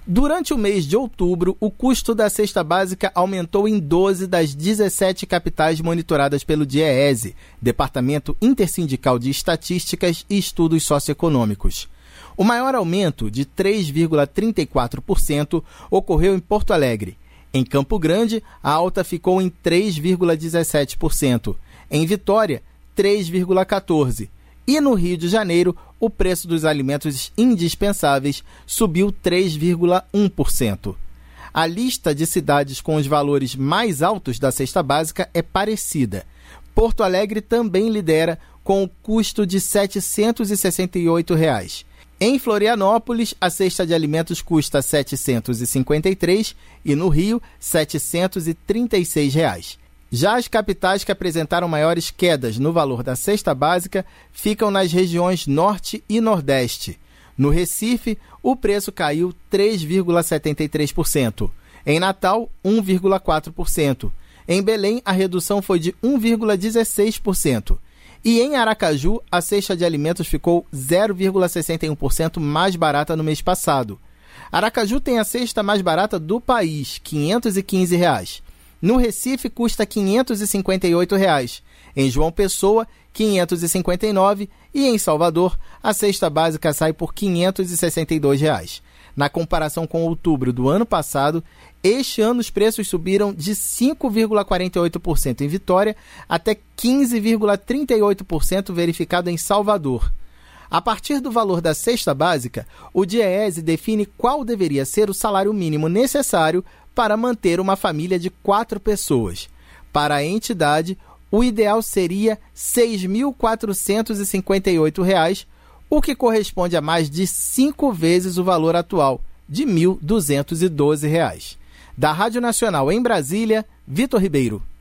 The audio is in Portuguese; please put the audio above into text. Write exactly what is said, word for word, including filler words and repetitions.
Durante o mês de outubro, o custo da cesta básica aumentou em doze das dezessete capitais monitoradas pelo DIEESE, Departamento Intersindical de Estatísticas e Estudos Socioeconômicos. O maior aumento, de três vírgula trinta e quatro por cento, ocorreu em Porto Alegre. Em Campo Grande, a alta ficou em três vírgula dezessete por cento. Em Vitória, três vírgula quatorze por cento. E no Rio de Janeiro, o preço dos alimentos indispensáveis subiu três vírgula um por cento. A lista de cidades com os valores mais altos da cesta básica é parecida. Porto Alegre também lidera com o custo de setecentos e sessenta e oito reais. Em Florianópolis, a cesta de alimentos custa setecentos e cinquenta e três reais e no Rio, setecentos e trinta e seis reais. Já as capitais que apresentaram maiores quedas no valor da cesta básica ficam nas regiões Norte e Nordeste. No Recife, o preço caiu três vírgula setenta e três por cento. Em Natal, um vírgula quatro por cento. Em Belém, a redução foi de um vírgula dezesseis por cento. E em Aracaju, a cesta de alimentos ficou zero vírgula sessenta e um por cento mais barata no mês passado. Aracaju tem a cesta mais barata do país, quinhentos e quinze reais. No Recife, custa quinhentos e cinquenta e oito reais. Em João Pessoa, quinhentos e cinquenta e nove reais. E em Salvador, a cesta básica sai por quinhentos e sessenta e dois reais. Na comparação com outubro do ano passado, este ano os preços subiram de cinco vírgula quarenta e oito por cento em Vitória até quinze vírgula trinta e oito por cento verificado em Salvador. A partir do valor da cesta básica, o DIEESE define qual deveria ser o salário mínimo necessário para manter uma família de quatro pessoas. Para a entidade, o ideal seria seis mil quatrocentos e cinquenta e oito reais, o que corresponde a mais de cinco vezes o valor atual, de mil duzentos e doze reais. Da Rádio Nacional em Brasília, Vitor Ribeiro.